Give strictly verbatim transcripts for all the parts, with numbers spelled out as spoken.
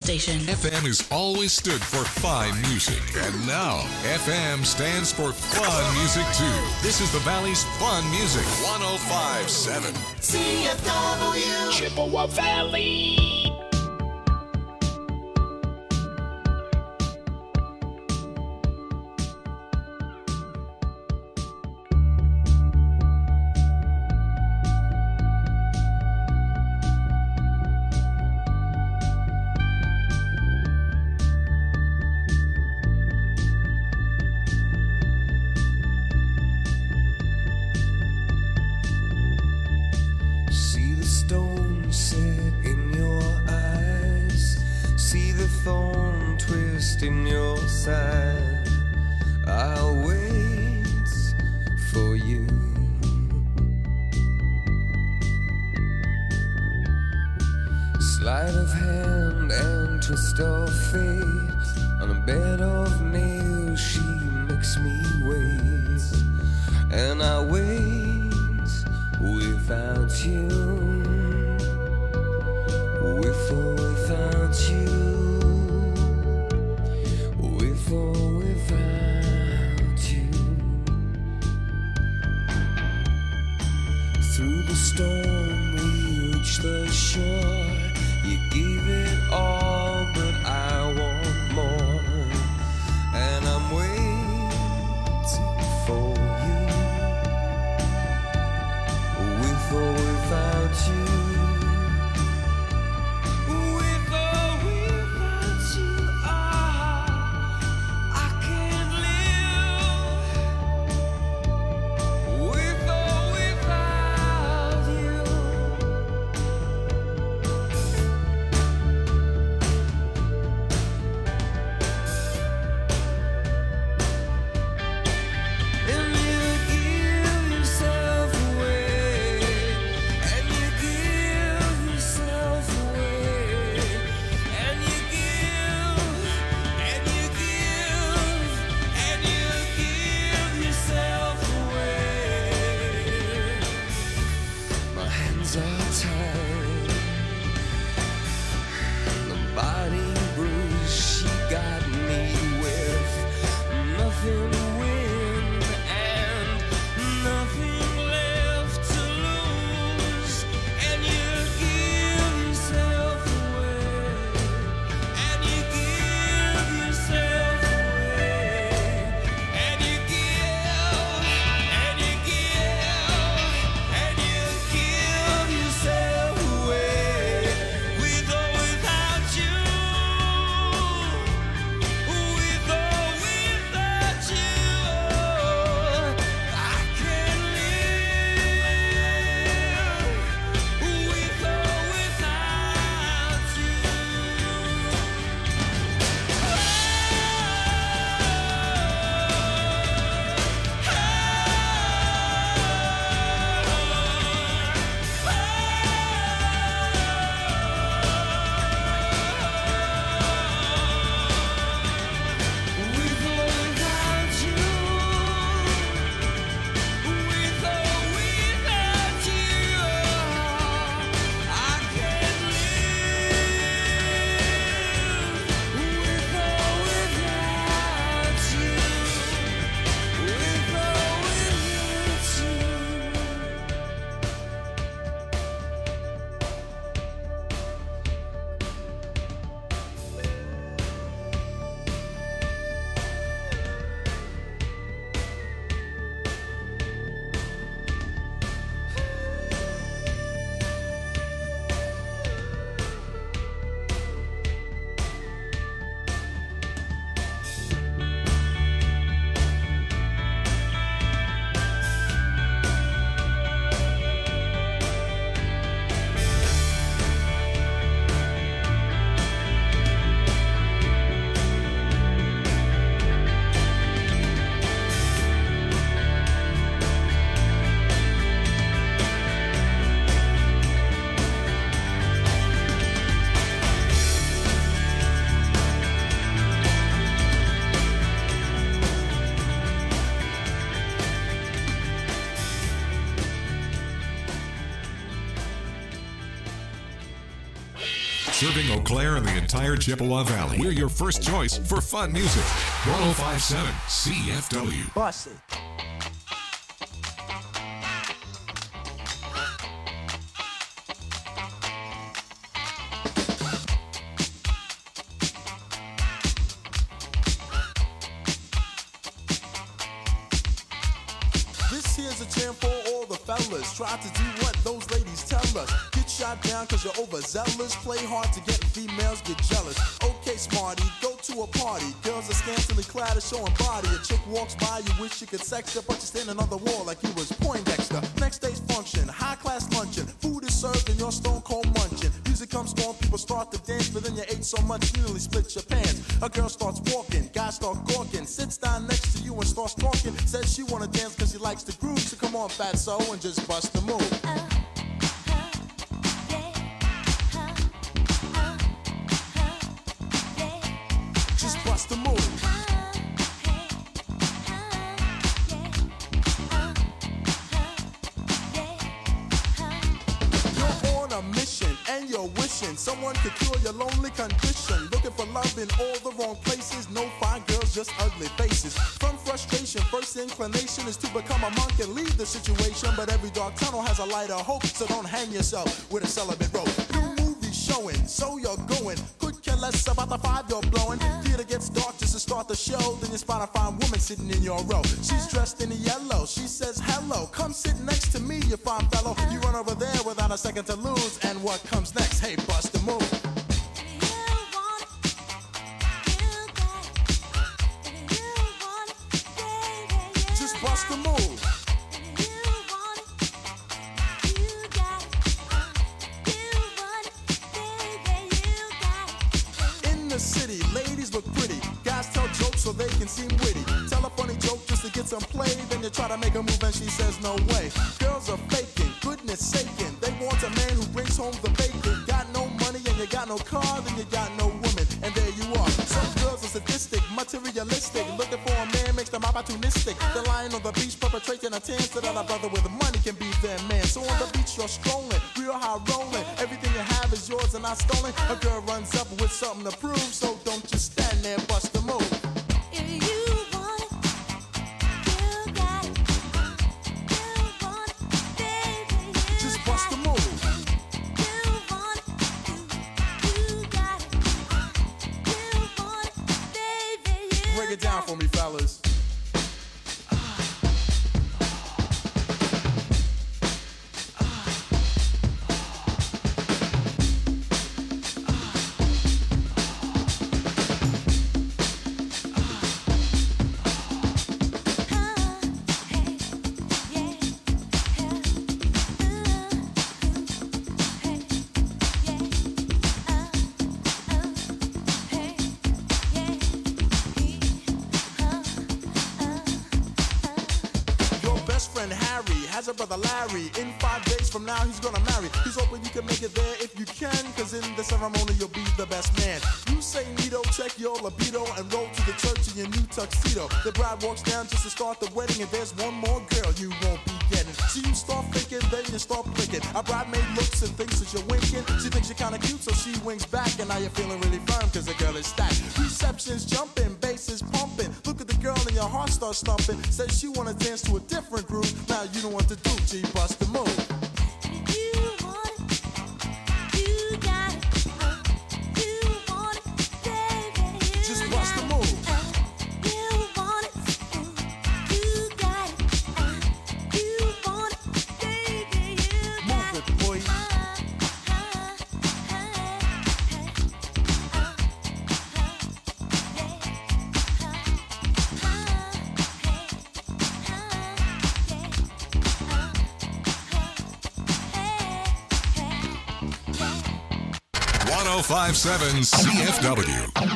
station. F M has always stood for fine music, and now F M stands for fun music too. This is the Valley's fun music, one oh five point seven. C F W Chippewa Valley. In your side, I'll wait for you. Sleight of hand and twist of fate. On a bed of nails, she makes me wait, and I wait without you, with or without you. With or without you. Through the storm we reach the shore. You gave it all, but I want more, and I'm waiting for you. With or without Serving Eau Claire and the entire Chippewa Valley. We're your first choice for fun music. one oh five point seven C F W. Bust it. This here's a jam for all the fellas. Try to do what those ladies tell us. Get shot down cause you're overzealous. Play hard to get females get jealous. Okay, smarty, go to a party. Girls are scantily clad and showing body. A chick walks by, you wish you could sex her, but you're standing on the wall like you was Poindexter. Next day's function, high class luncheon. Food is served and you're stone cold munching. Music comes on, people start to dance, but then you ate so much you nearly split your pants. A girl starts walking, guys start gawking. Sits down next to you and starts talking. Says she wanna dance cause she likes the groove. So come on, fatso, and just bust the move. Just bust the move. You're on a mission and you're wishing someone could cure your lonely condition. Looking for love in all the wrong places. No fine girls, just ugly faces. From frustration, first inclination is to become a monk and leave the situation. But every dark tunnel has a light of hope, so don't hang yourself with a celibate rope. New movie showing, so you're going. Could care less about the five you're blowing. Theater gets dark just to start the show. Then you spot a fine woman sitting in your row. She's dressed in yellow. She says hello. Come sit next to me, you fine fellow. You run over there without a second to lose. And what comes next? Hey, bust the move. Just bust the move. In the city, ladies look pretty. Guys tell jokes so they can seem witty. Tell a funny joke just to get some play. Then you try to make a move and she says no way. Girls are faking, goodness saking. They want a man who brings home the bacon. Got no money and you got no car, then you got no woman. And there you are. Some girls are sadistic, materialistic. Looking for a man makes them opportunistic. They're lying on the beach perpetrating a tan so that a brother with money can be their man. So on the beach you're strolling, real high rolling. Everything you have is yours and not stolen. A girl runs up with something to prove, so don't just stand there, bust the move. Just bust the move. Break it down for me, fellas. Has a brother Larry. In five days from now he's gonna marry. He's hoping you can make it there if you can, cause in the ceremony you'll be the best man. You say neato, check your libido, and roll to the church in your new tuxedo. The bride walks down just to start the wedding, and there's one more girl you won't be getting. So you start thinking, then you start blinking. A bridemaid looks and thinks that you're winking. She thinks you're kinda cute, so she winks back, and now you're feeling really firm cause the girl is stacked. Reception's jumping, bass is pumping. Look at the girl and your heart starts thumping. Says she wanna dance to a different groove. Now you don't want to do, G, bust the move. Just bust the move. Move it, boy. one oh five point seven C F W.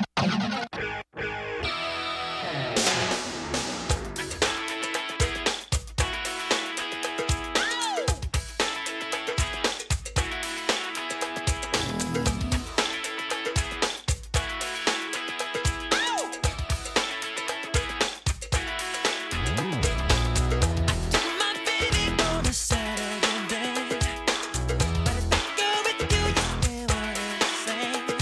Saturday, but if I go with you, you stay what I'm saying.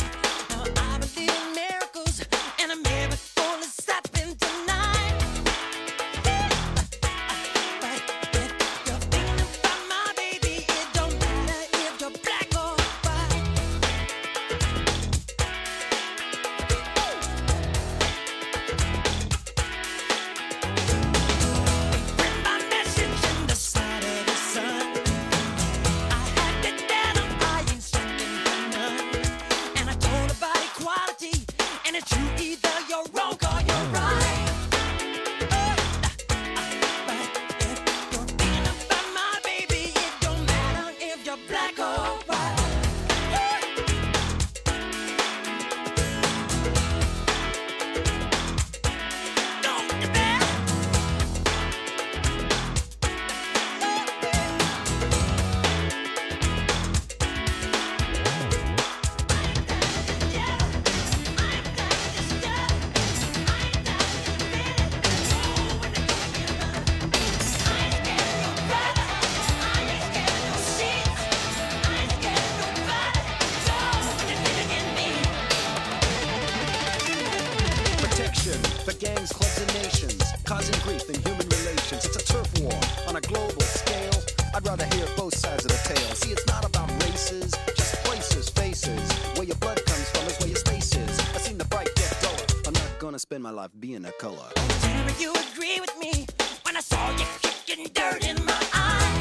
nations, causing grief in human relations. It's a turf war on a global scale. I'd rather hear both sides of the tale. See, it's not about races, just places, faces. Where your blood comes from is where your space is. I've seen the bright get duller. I'm not gonna spend my life being a color. Tell me you agree with me when I saw you kicking dirt in my eye.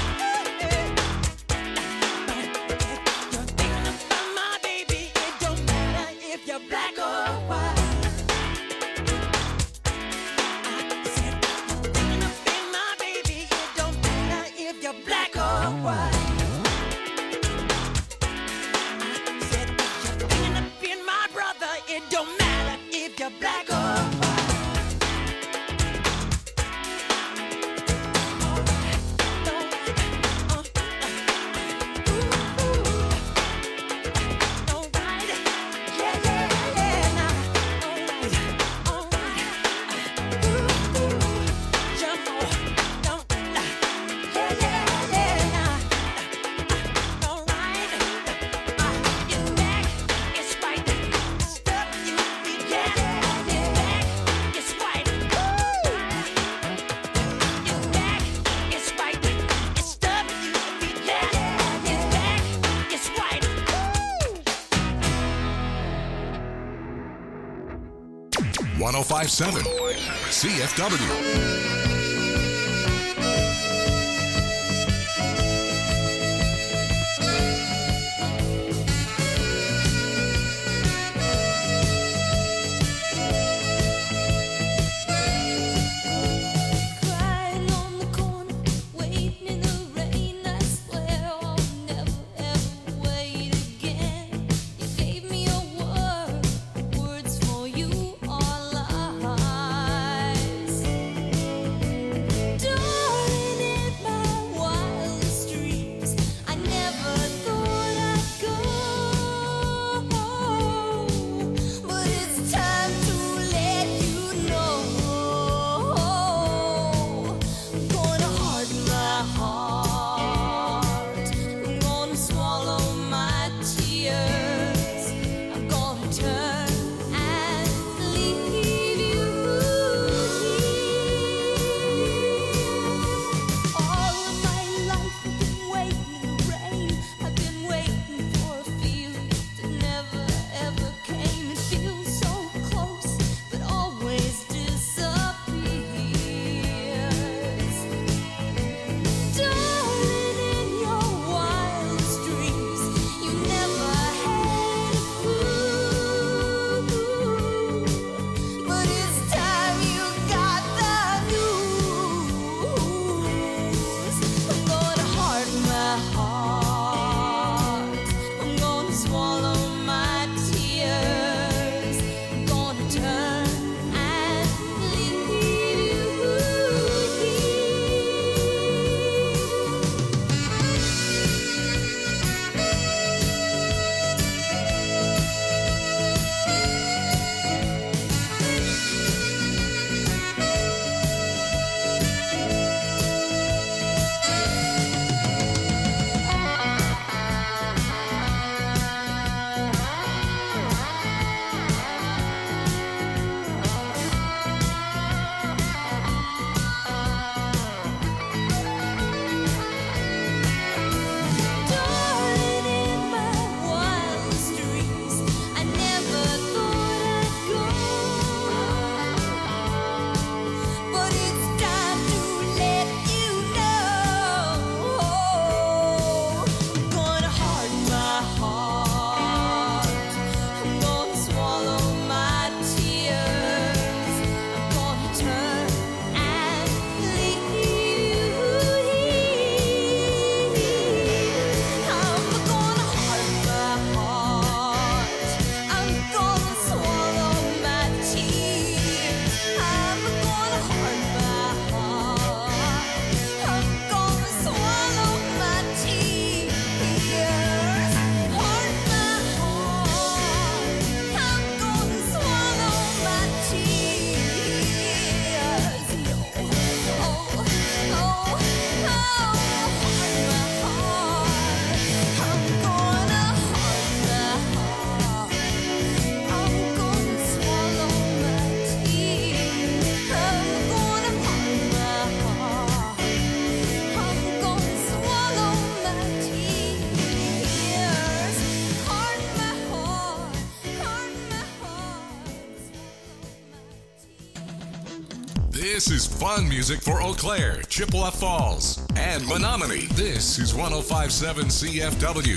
You're thinking about my baby. It don't matter if you're black or white. I said you're thinking about my baby. It don't matter if you're black or white. I said you're thinking about my brother. It don't matter if you're black or white. one oh five point seven C F W. This is fun music for Eau Claire, Chippewa Falls, and Menominee. This is one oh five point seven C F W.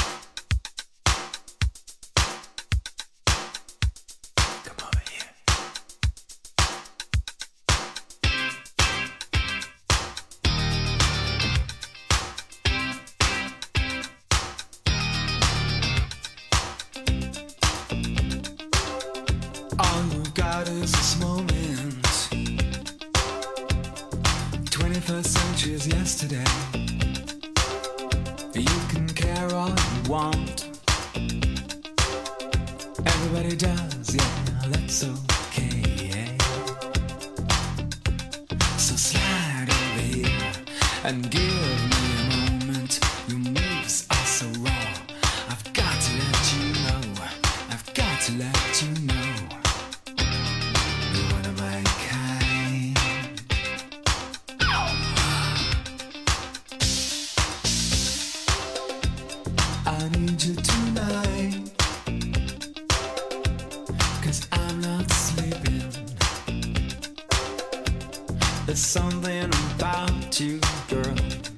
All you got is this moment. twenty-first century's yesterday. You can care all you want. Everybody does, yeah, that's okay. So slide over here and give me a moment. Your moves are so raw. I've got to let you know. I've got to let you know. You're one of my kind. I need you tonight, 'cause I'm not sleeping. There's something about you, girl,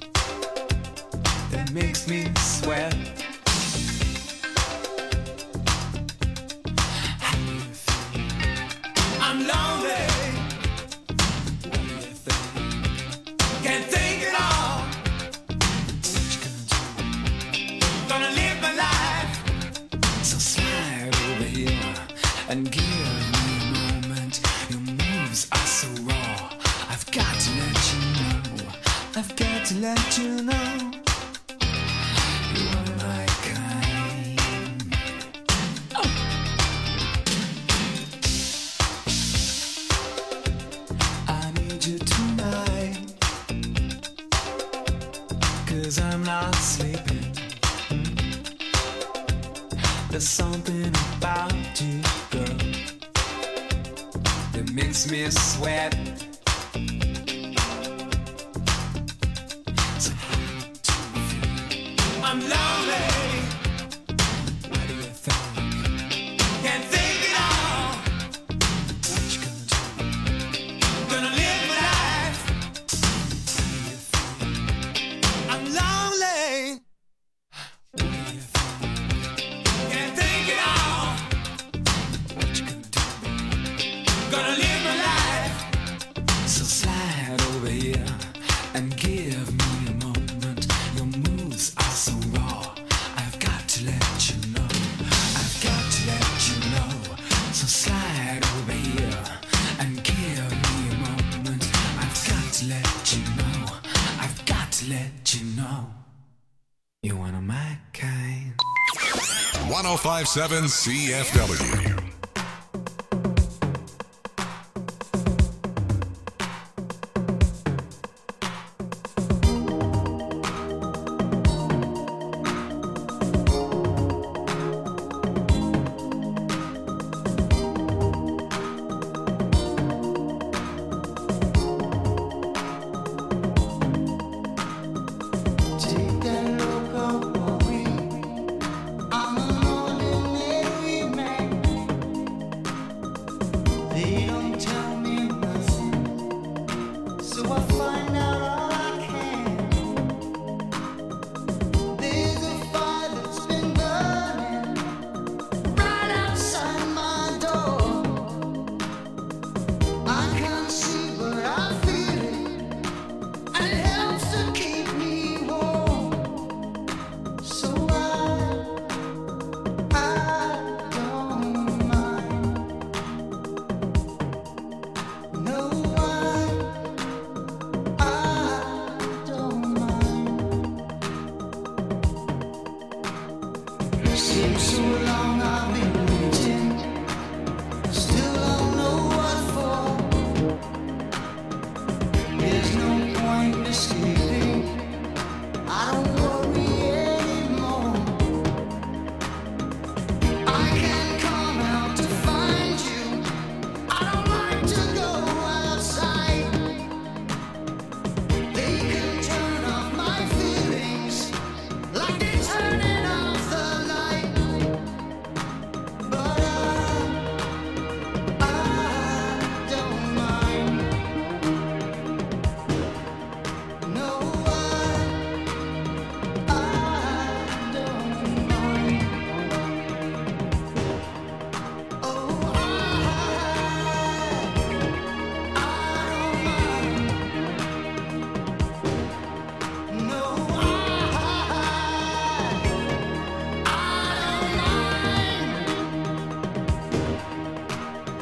that makes me sweat. How do you feel? I'm lonely. What do you think? Can't think at all. What you gonna do? Gonna live my life. So slide over here and give me a moment. Your moves are so raw. I've got to let you know. I've got to let you know. You are my kind. Oh. I need you tonight, 'cause I'm not sleeping. There's something about you, girl, that makes me sweat. So how do you feel? I'm lonely. What do you think? Can't think at all. What you gonna do? Gonna live my life. How do you feel? I'm lonely. What do you think? Can't think at all. What you gonna do? Gonna live my life. So slide over here and give me a moment. Your moves are so raw. I've got to let you know. I've got to let you know. So slide over here and give me a moment. I've got to let you know. I've got to let you know. You're one of my kind. one oh five point seven C F W. Chica loco por mí, I'm an ordinary man.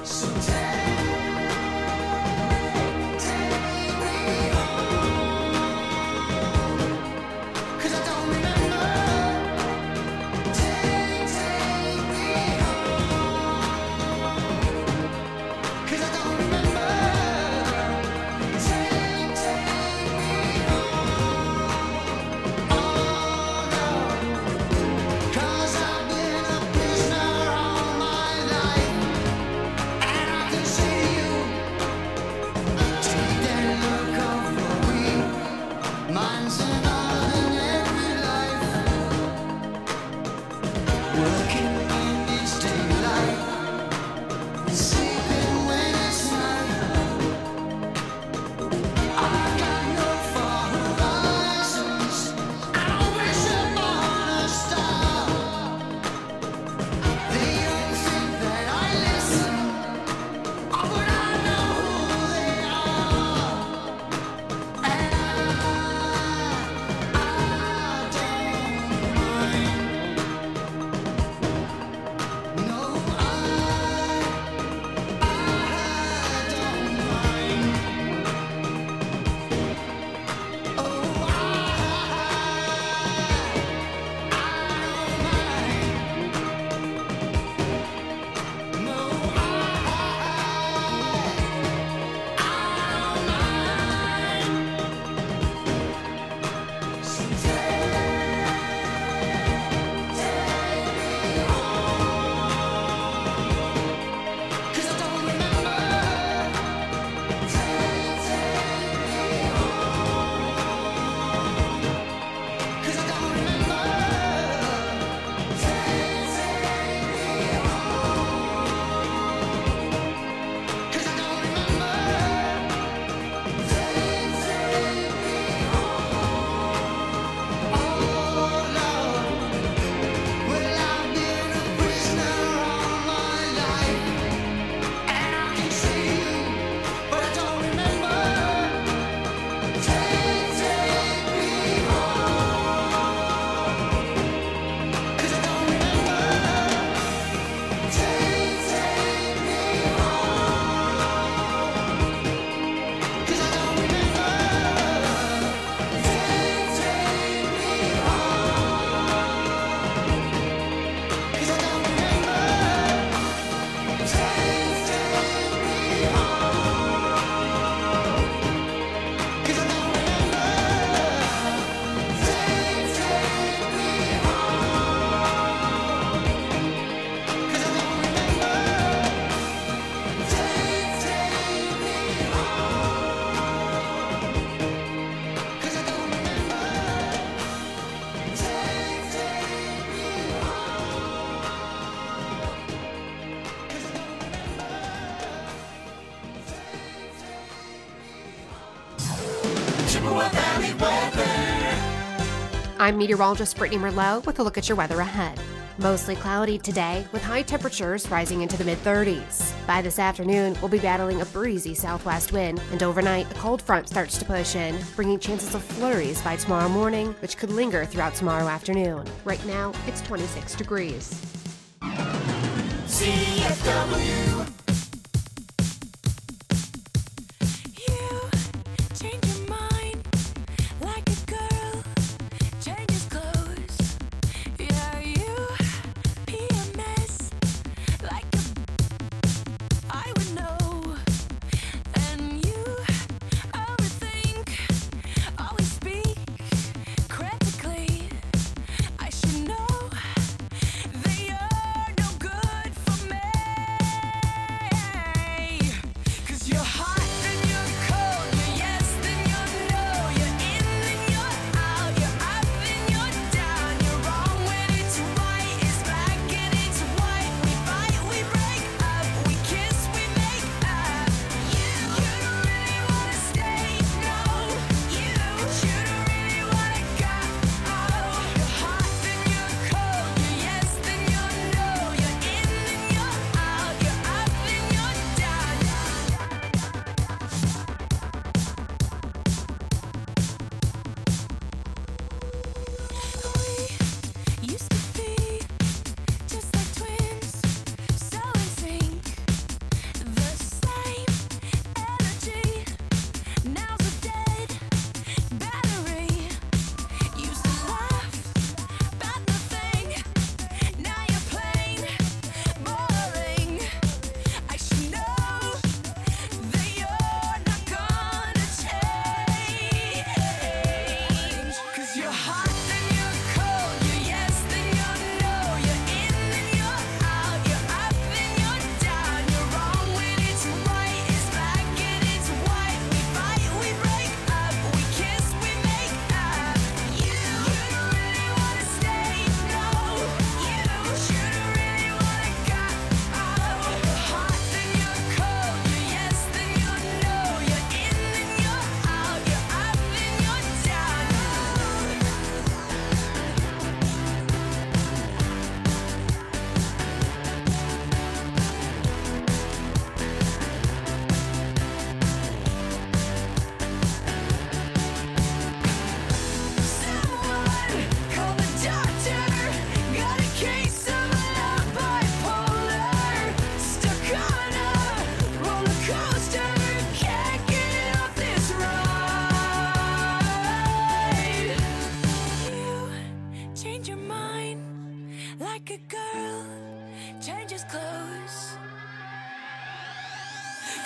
I'm meteorologist Brittany Merlot with a look at your weather ahead. Mostly cloudy today, with high temperatures rising into the mid thirties. By this afternoon, we'll be battling a breezy southwest wind, and overnight, a cold front starts to push in, bringing chances of flurries by tomorrow morning, which could linger throughout tomorrow afternoon. Right now, it's twenty-six degrees. C F W. I should know that you're no good for me.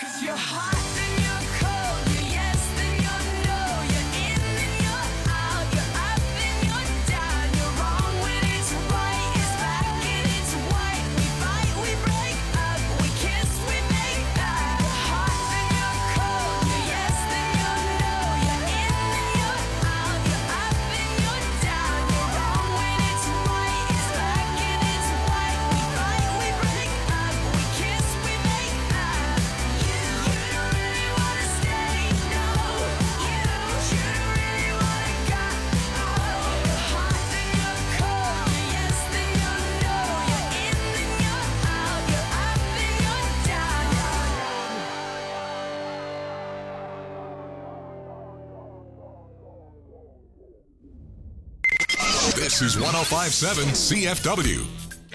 This is one oh five point seven C F W.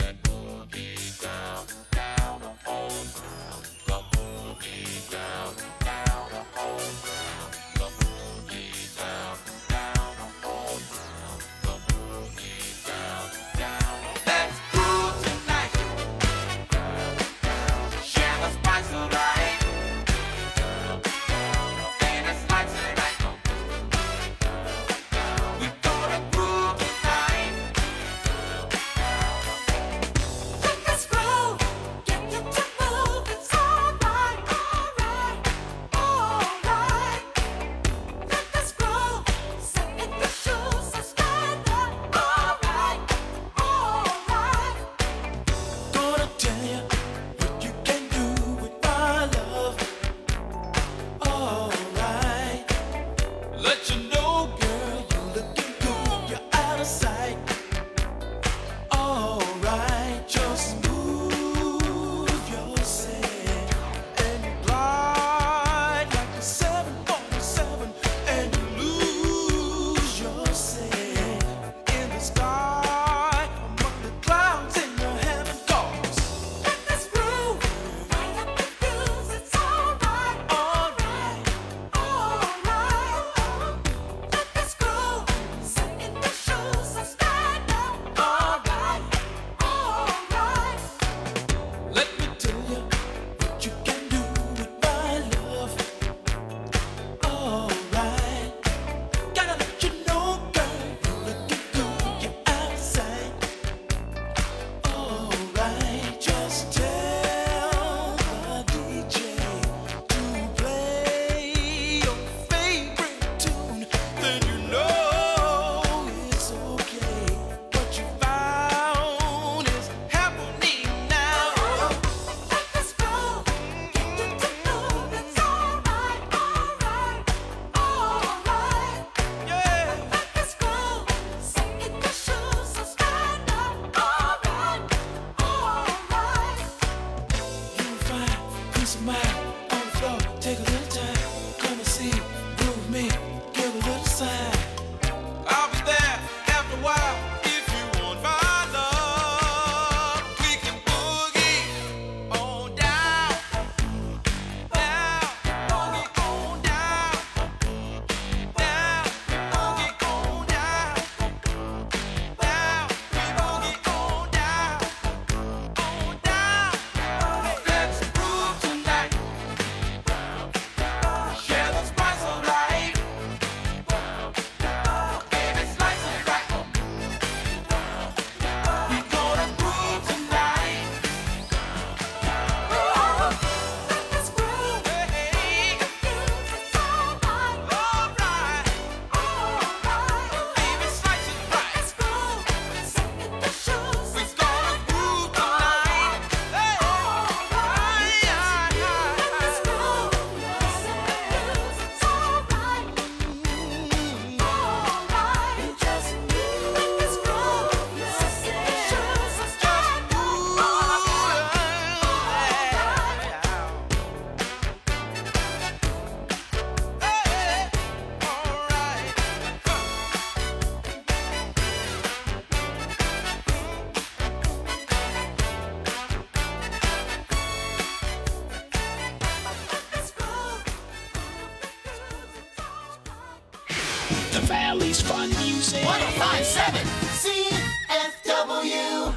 Valley's Fun Music. one oh five point seven C F W.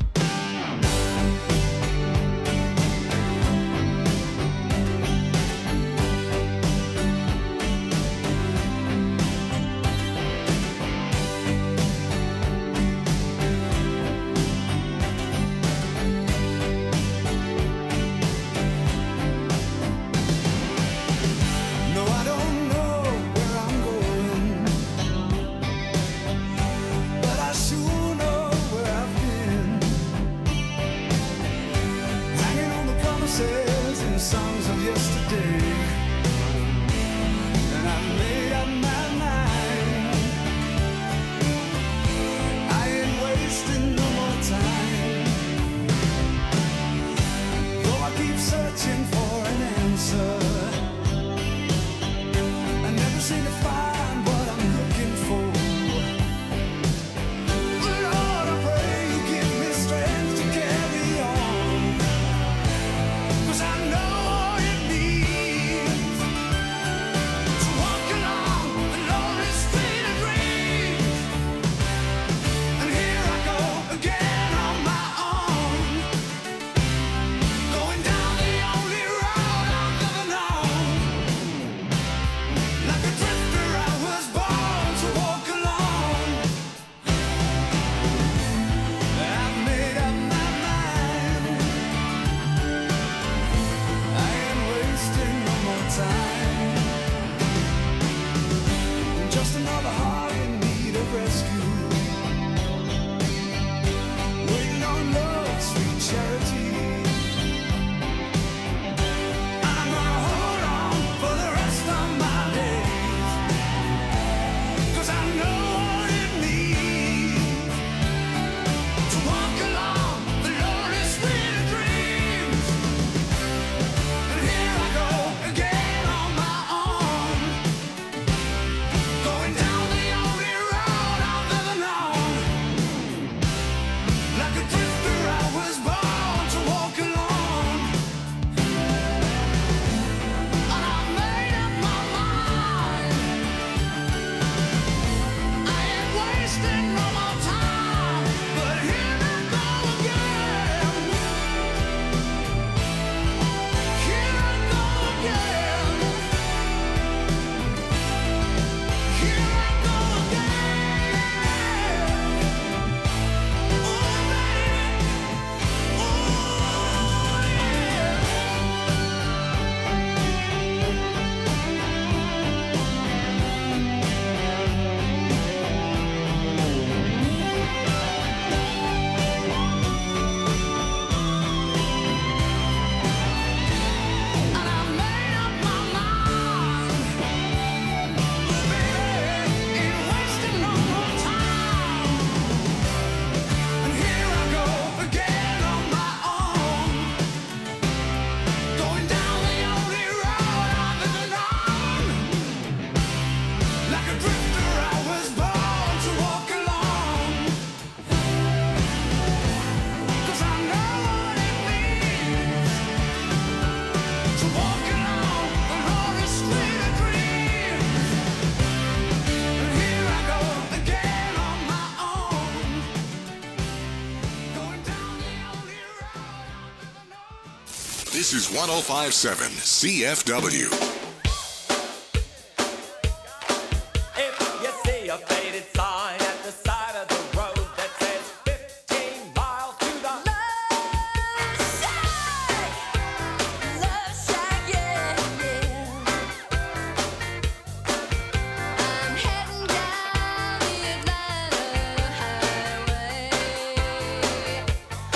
songs of yesterday, and I made up my mind. I ain't wasting no more time. Though I keep searching for an answer, I never seem to find what I'm looking for. Lord, I pray you give me strength to carry on, 'cause I know what it means to walk along the lonely street of dreams. And here I go again on my own, going down the only road I've ever known. Like a drifter, I was born to walk alone. I've made up my mind. I ain't wasting no more time. Just another heart in need of rescue, waiting on love's sweet charity. I'm gonna hold on for the rest of my days, 'cause I know what it means to walk along the lonely street of dreams. And here I go again on my own, going down the only road I've ever known. Like a drifter, I was born to walk alone. And I made up my mind. I ain't wasting no more time, but here I go again. Here I go again. Here I go again. Oh, baby. Oh, yeah. And I made up my mind. Oh, baby, ain't wasting no more time. And here I go again on my own, going down the only road I've ever known. Like a drifter, I was born to walk alone. 'Cause I know what it means to walk along the lonely street of dreams. And here I go again on my own, going down the only road I've ever known. This is one oh five point seven C F W. If you see a faded sign at the side of the road that says fifteen miles to the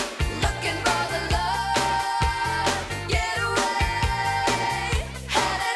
Looking for the love, get away, headed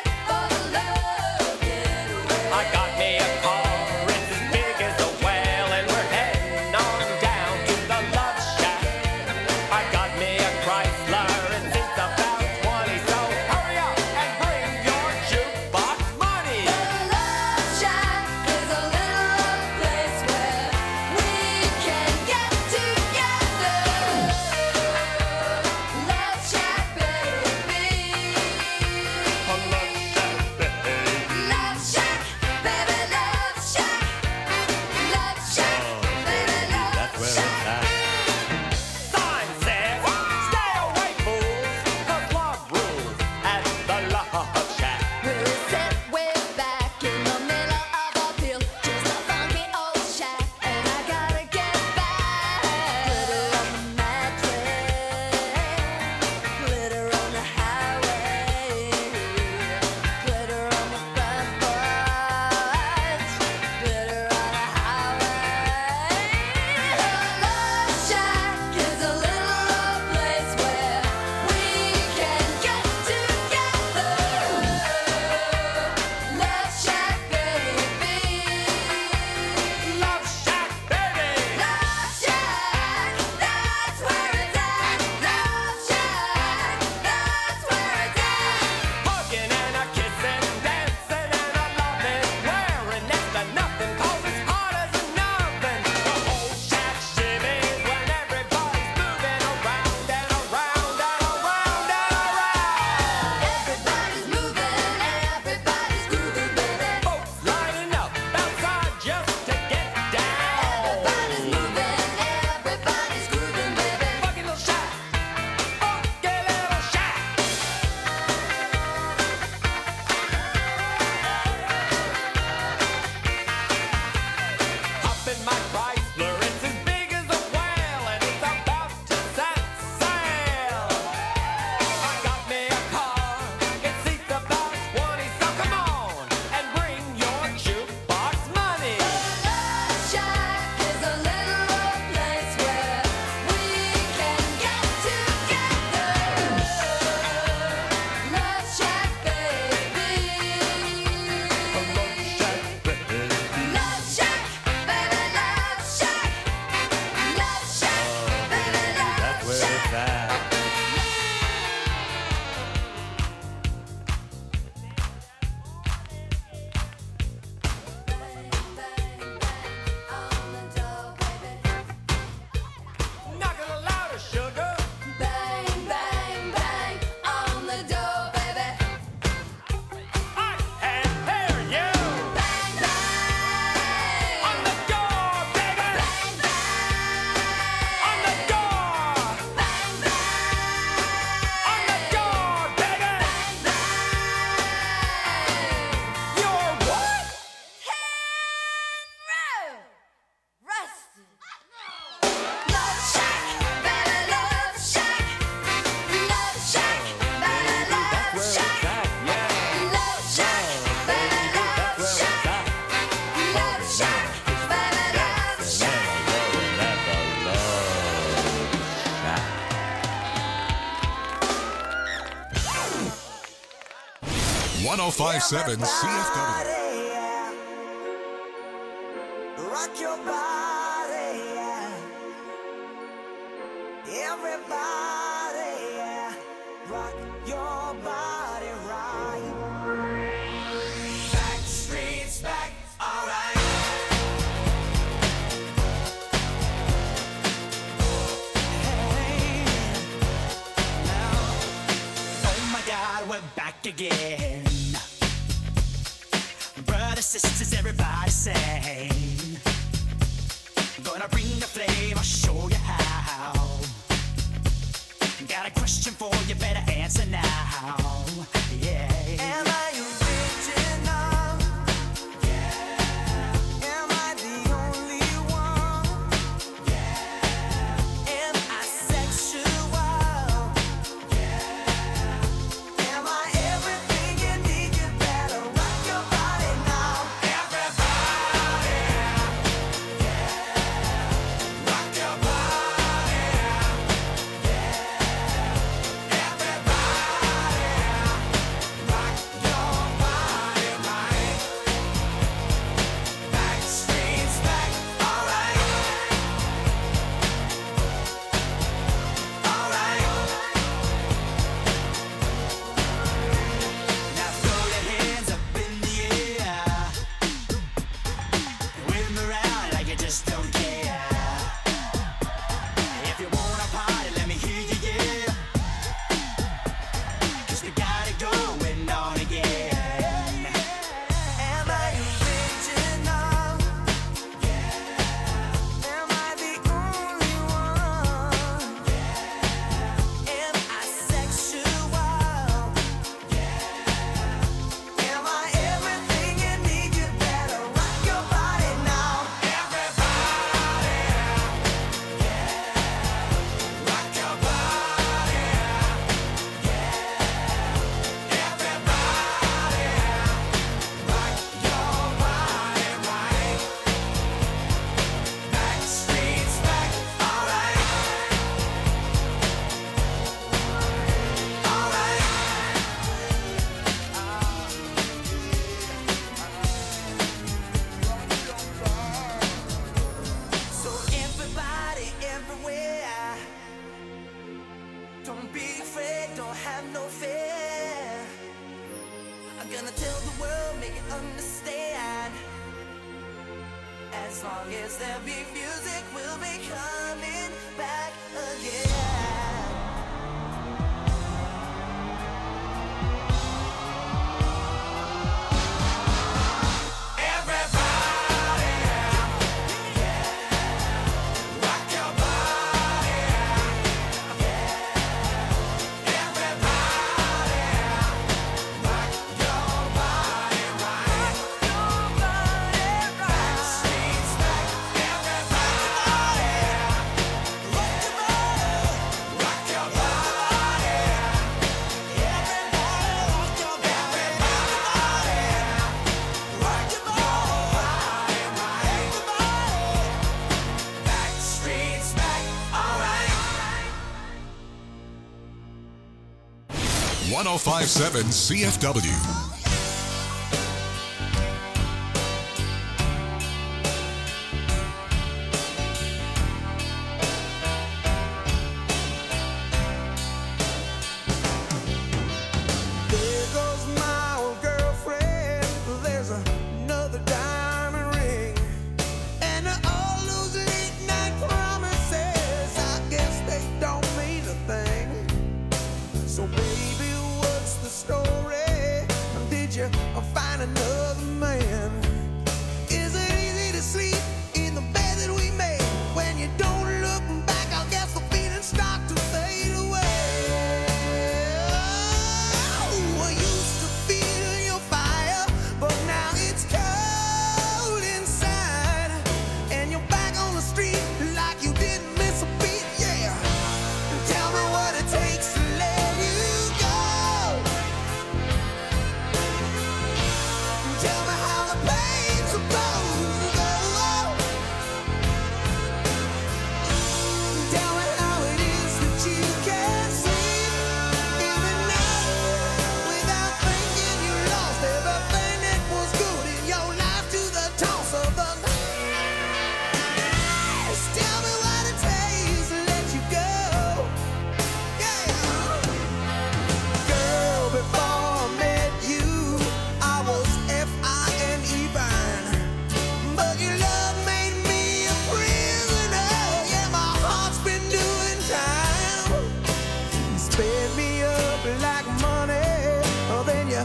one oh five point seven C F W. Rock your body, yeah. Everybody, yeah. Rock your body right. Back streets back, alright. Hey, now, oh my God, we're back again. Brothers, sisters, everybody sing. Gonna bring the flame, I'll show you how. Got a question for you, better answer now. Yeah. Am I original? Yeah. Am I the only one? Yeah. Am I sexual? Yeah. Am I everything you need? You better rock your body now. Everybody. Yeah. Rock your body. As long as there be music, we'll be coming back again. one oh five point seven C F W. Tell me how the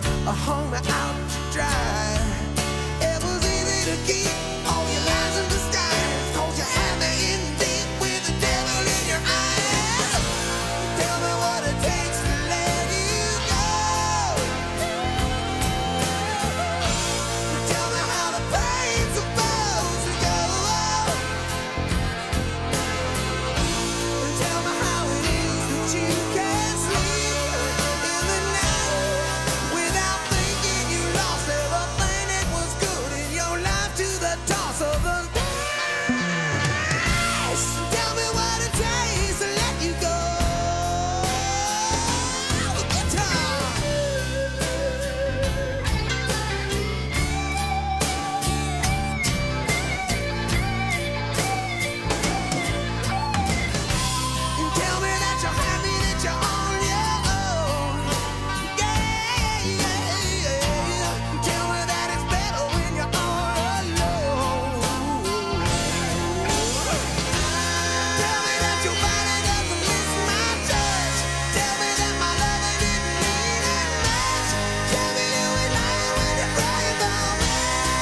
hung me out to dry. It was easy to keep all your lies in disguise, 'cause you had me in deep with the devil in your eyes. Tell me what it takes to let you go. Tell me how the pain's supposed to go. Tell me how it is that you can't sleep in the night without thinking you lost everything that was good in your life to the toss of the dice. Tell me what it takes to let you go. The guitar. You tell me that you're happy, that you're on your own. Yeah, yeah, yeah. Tell me that it's better when you're all alone. Tell me that your body doesn't miss my touch. Tell me that my loving didn't mean that much. Tell me you ain't lying when you cry about me.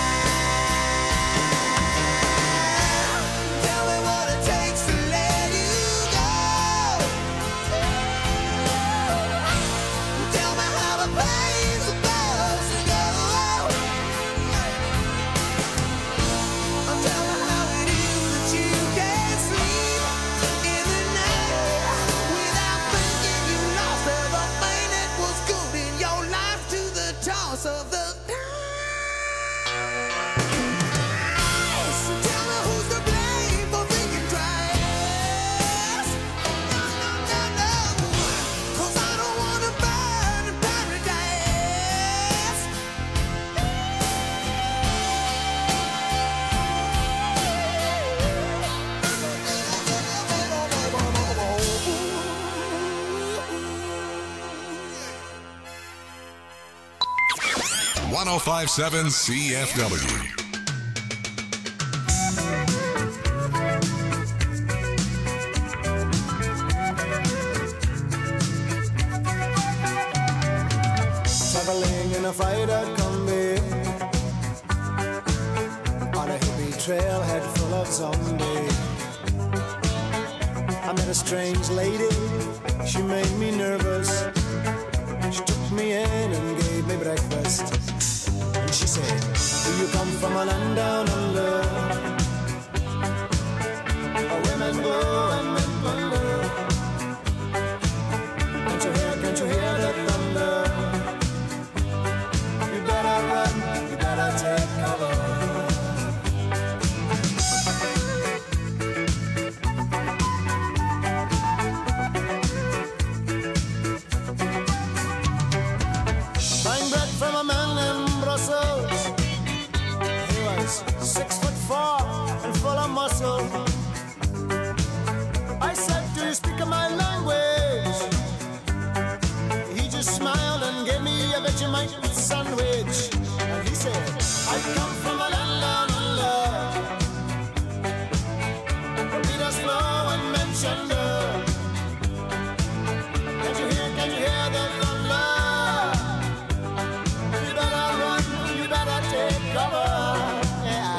Tell me what it takes to let you go. Tell me how the pain's supposed to go. Tell me how it is that you can't sleep in the night without thinking you lost everything that was good in your life to the toss of the dice. Tell me who's to blame for thinking twice. No, no, no, no, 'cause I don't wanna burn in paradise. one oh five point seven C F W. Traveling in a fighter combi on a hippie trailhead full of zombies. I met a strange lady, she made me nervous. She took me in and gave me breakfast. And she said, do you come from a land down under, where women go and men plunder? Can't you hear, can't you hear the thunder? You better run, you better take cover. Buying bread from a man in Brussels. He was six foot four and full of muscle. I said, do you speak my language? He just smiled and gave me a Vegemite sandwich. And he said, I come from a land down under, where Peter's flow and Manchester. Can't you hear, can you hear the thunder? You better run, you better take cover. Yeah.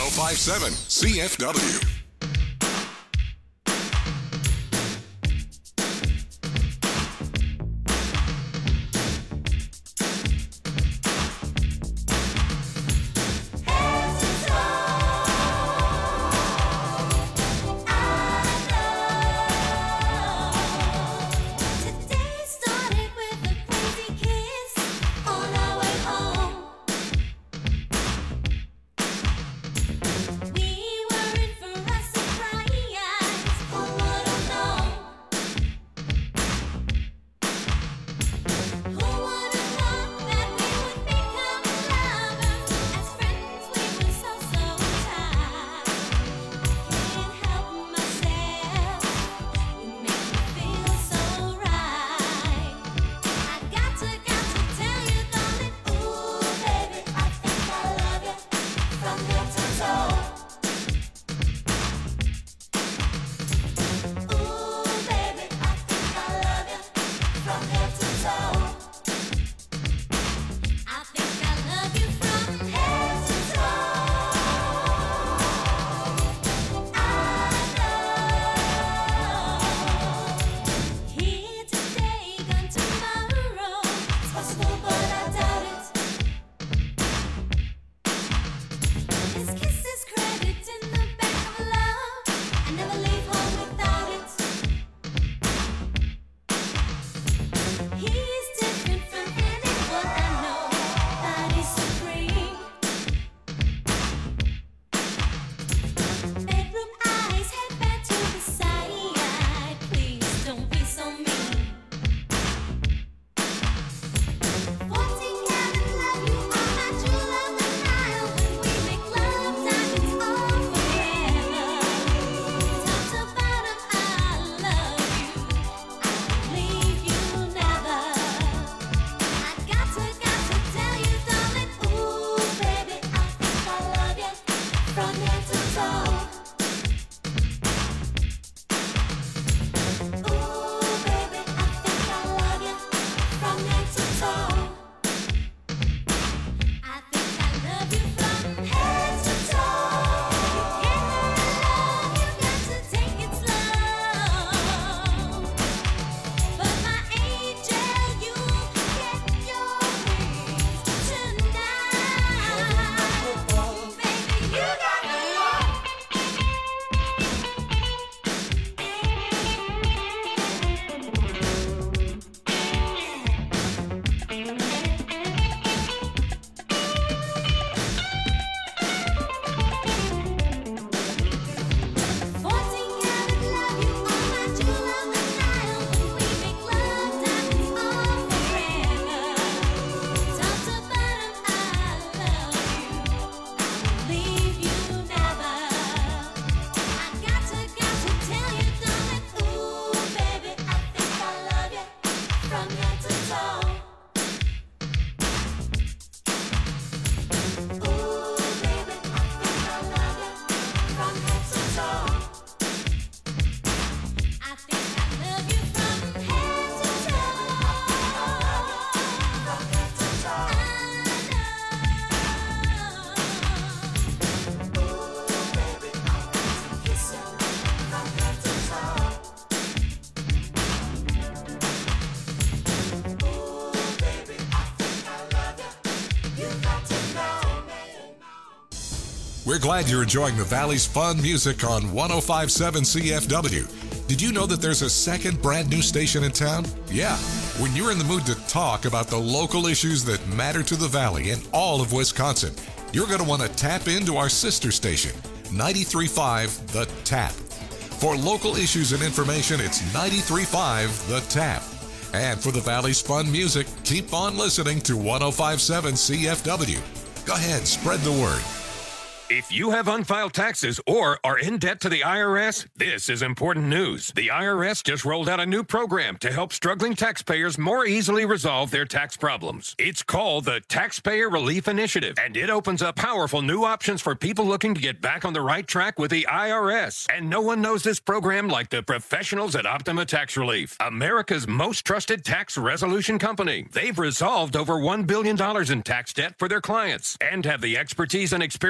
five seven C F W. We're glad you're enjoying the Valley's fun music on one oh five point seven C F W. Did you know that there's a second brand new station in town? Yeah. When you're in the mood to talk about the local issues that matter to the Valley and all of Wisconsin, you're going to want to tap into our sister station, ninety-three point five The Tap. For local issues and information, it's ninety-three point five The Tap. And for the Valley's fun music, keep on listening to one oh five point seven C F W. Go ahead, spread the word. If you have unfiled taxes or are in debt to the I R S, this is important news. The I R S just rolled out a new program to help struggling taxpayers more easily resolve their tax problems. It's called the Taxpayer Relief Initiative, and it opens up powerful new options for people looking to get back on the right track with the I R S. And no one knows this program like the professionals at Optima Tax Relief, America's most trusted tax resolution company. They've resolved over one billion dollars in tax debt for their clients and have the expertise and experience to help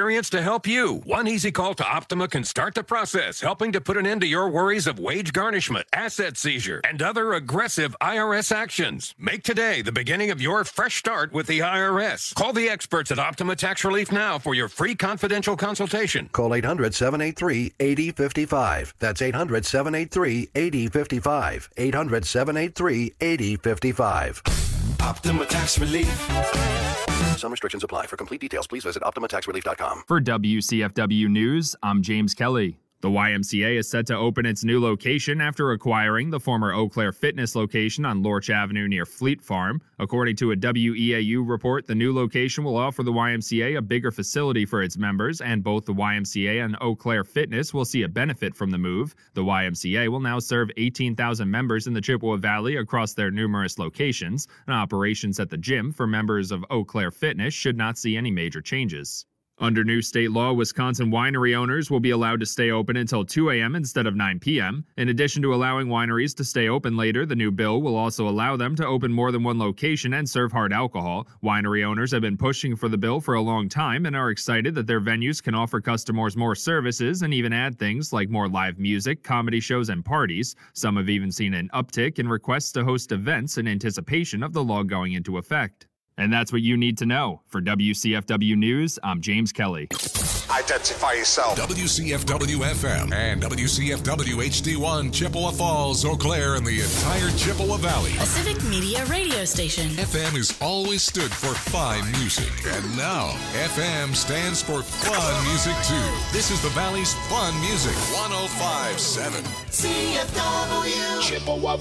help you. One easy call to Optima can start the process, helping to put an end to your worries of wage garnishment, asset seizure, and other aggressive I R S actions. Make today the beginning of your fresh start with the I R S. Call the experts at Optima Tax Relief now for your free confidential consultation. Call eight hundred, seven eight three, eight zero five five. That's eight hundred, seven eight three, eight zero five five. eight hundred, seven eight three, eight zero five five. Optima Tax Relief. Some restrictions apply. For complete details, please visit optima tax relief dot com. For W C F W News, I'm James Kelly. The Y M C A is set to open its new location after acquiring the former Eau Claire Fitness location on Lorch Avenue near Fleet Farm. According to a W E A U report, the new location will offer the Y M C A a bigger facility for its members, and both the Y M C A and Eau Claire Fitness will see a benefit from the move. The Y M C A will now serve eighteen thousand members in the Chippewa Valley across their numerous locations, and operations at the gym for members of Eau Claire Fitness should not see any major changes. Under new state law, Wisconsin winery owners will be allowed to stay open until two a.m. instead of nine p.m. In addition to allowing wineries to stay open later, the new bill will also allow them to open more than one location and serve hard alcohol. Winery owners have been pushing for the bill for a long time and are excited that their venues can offer customers more services and even add things like more live music, comedy shows, and parties. Some have even seen an uptick in requests to host events in anticipation of the law going into effect. And that's what you need to know. For W C F W News, I'm James Kelly. Identify yourself. W C F W F M and W C F W H D one, Chippewa Falls, Eau Claire, and the entire Chippewa Valley. A civic media radio station. F M has always stood for fine music. And now, F M stands for fun music, too. This is the Valley's fun music. one oh five point seven. C F W. Chippewa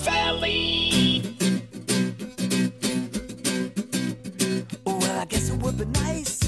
Valley. Well, I guess it would be nice